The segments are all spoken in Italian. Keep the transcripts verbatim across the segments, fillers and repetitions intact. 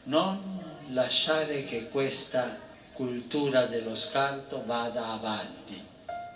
non lasciare che questa cultura dello scarto vada avanti.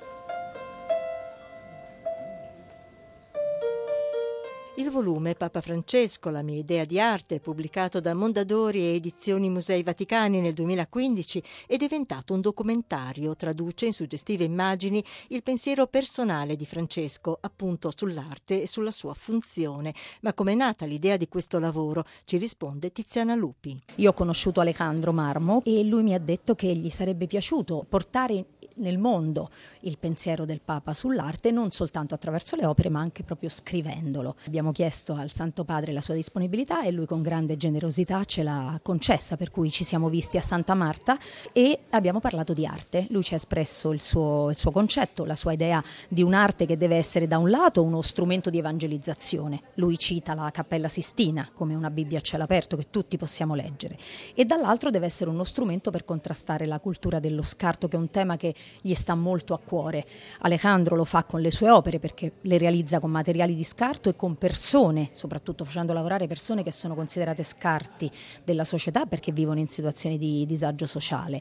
Il volume Papa Francesco, la mia idea di arte, pubblicato da Mondadori e Edizioni Musei Vaticani nel duemilaquindici, è diventato un documentario, traduce in suggestive immagini il pensiero personale di Francesco, appunto sull'arte e sulla sua funzione. Ma com'è nata l'idea di questo lavoro? Ci risponde Tiziana Lupi. Io ho conosciuto Alejandro Marmo e lui mi ha detto che gli sarebbe piaciuto portare nel mondo il pensiero del Papa sull'arte, non soltanto attraverso le opere ma anche proprio scrivendolo. Abbiamo chiesto al Santo Padre la sua disponibilità e lui con grande generosità ce l'ha concessa, per cui ci siamo visti a Santa Marta e abbiamo parlato di arte. Lui ci ha espresso il suo, il suo concetto, la sua idea di un'arte che deve essere da un lato uno strumento di evangelizzazione. Lui cita la Cappella Sistina come una Bibbia a cielo aperto che tutti possiamo leggere, e dall'altro deve essere uno strumento per contrastare la cultura dello scarto, che è un tema che gli sta molto a cuore. Alejandro lo fa con le sue opere perché le realizza con materiali di scarto e con persone, soprattutto facendo lavorare persone che sono considerate scarti della società perché vivono in situazioni di disagio sociale.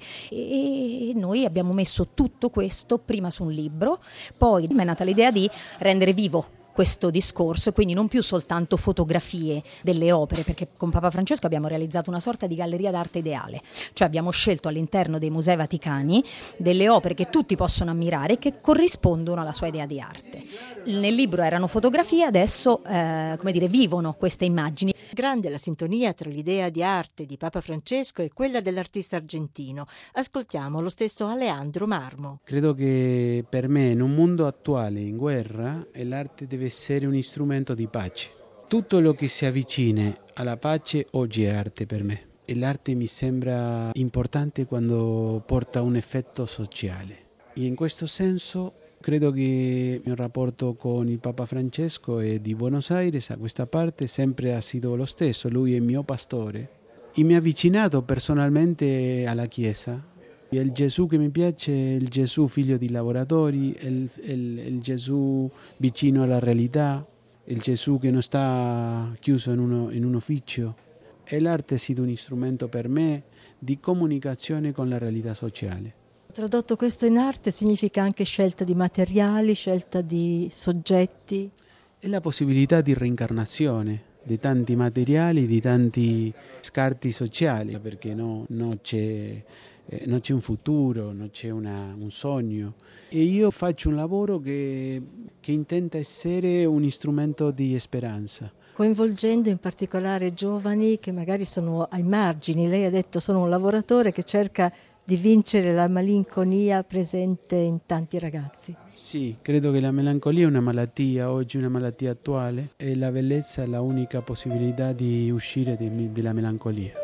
E noi abbiamo messo tutto questo prima su un libro, poi mi è nata l'idea di rendere vivo questo discorso, quindi non più soltanto fotografie delle opere, perché con Papa Francesco abbiamo realizzato una sorta di galleria d'arte ideale, cioè abbiamo scelto all'interno dei Musei Vaticani delle opere che tutti possono ammirare e che corrispondono alla sua idea di arte. Nel libro erano fotografie, adesso eh, come dire, vivono queste immagini. Grande la sintonia tra l'idea di arte di Papa Francesco e quella dell'artista argentino. Ascoltiamo lo stesso Alejandro Marmo. Credo che per me, in un mondo attuale in guerra, l'arte deve essere un strumento di pace. Tutto lo che si avvicina alla pace oggi è arte per me, e l'arte mi sembra importante quando porta un effetto sociale. E in questo senso credo che il mio rapporto con il Papa Francesco e di Buenos Aires a questa parte sempre ha sido lo stesso. Lui è il mio pastore e mi ha avvicinato personalmente alla Chiesa. Il Gesù che mi piace è il Gesù figlio di lavoratori, il, il, il Gesù vicino alla realtà, il Gesù che non sta chiuso in, uno, in un ufficio. E l'arte è stato un strumento per me di comunicazione con la realtà sociale. Tradotto questo in arte significa anche scelta di materiali, scelta di soggetti. È la possibilità di reincarnazione di tanti materiali, di tanti scarti sociali, perché no, non c'è... Eh, non c'è un futuro, non c'è una, un sogno, e io faccio un lavoro che, che intenta essere un strumento di speranza. Coinvolgendo in particolare giovani che magari sono ai margini. Lei ha detto sono un lavoratore che cerca di vincere la malinconia presente in tanti ragazzi. Sì, credo che la melancolia è una malattia, oggi una malattia attuale, e la bellezza è l'unica possibilità di uscire di, della melancolia.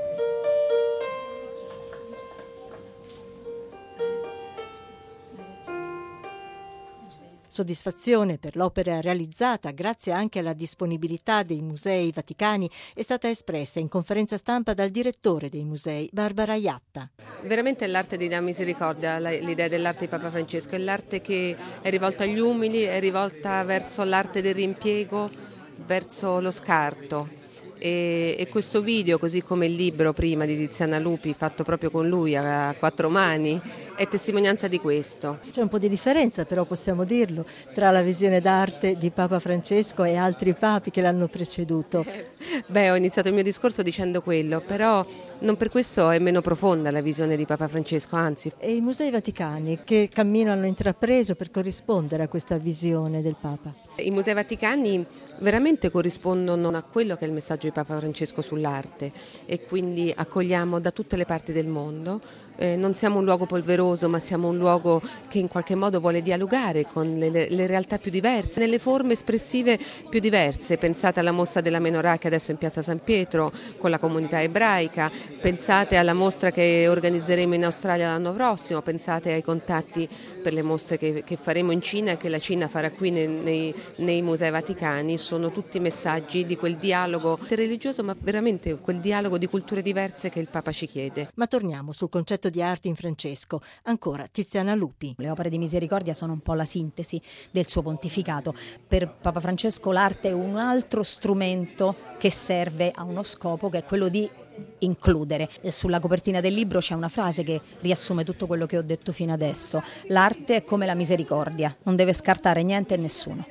Soddisfazione per l'opera realizzata, grazie anche alla disponibilità dei Musei Vaticani, è stata espressa in conferenza stampa dal direttore dei musei, Barbara Iatta. Veramente è l'arte di dare misericordia, l'idea dell'arte di Papa Francesco, è l'arte che è rivolta agli umili, è rivolta verso l'arte del riempiego, verso lo scarto. E, e questo video, così come il libro prima di Tiziana Lupi, fatto proprio con lui a quattro mani, è testimonianza di questo. C'è un po' di differenza, però possiamo dirlo, tra la visione d'arte di Papa Francesco e altri papi che l'hanno preceduto. Beh, ho iniziato il mio discorso dicendo quello, però non per questo è meno profonda la visione di Papa Francesco, anzi. E i Musei Vaticani che cammino hanno intrapreso per corrispondere a questa visione del Papa? I Musei Vaticani veramente corrispondono a quello che è il messaggio di Papa Francesco sull'arte, e quindi accogliamo da tutte le parti del mondo. Eh, non siamo un luogo polveroso, ma siamo un luogo che in qualche modo vuole dialogare con le, le realtà più diverse, nelle forme espressive più diverse. Pensate alla mostra della Menorah che adesso è in Piazza San Pietro con la comunità ebraica, pensate alla mostra che organizzeremo in Australia l'anno prossimo, pensate ai contatti per le mostre che, che faremo in Cina e che la Cina farà qui nei, nei, nei Musei Vaticani. Sono tutti messaggi di quel dialogo interreligioso, ma veramente quel dialogo di culture diverse che il Papa ci chiede. Ma torniamo sul concetto di arte in Francesco. Ancora Tiziana Lupi. Le opere di misericordia sono un po' la sintesi del suo pontificato. Per Papa Francesco l'arte è un altro strumento che serve a uno scopo, che è quello di includere. E sulla copertina del libro c'è una frase che riassume tutto quello che ho detto fino adesso: l'arte è come la misericordia, non deve scartare niente e nessuno.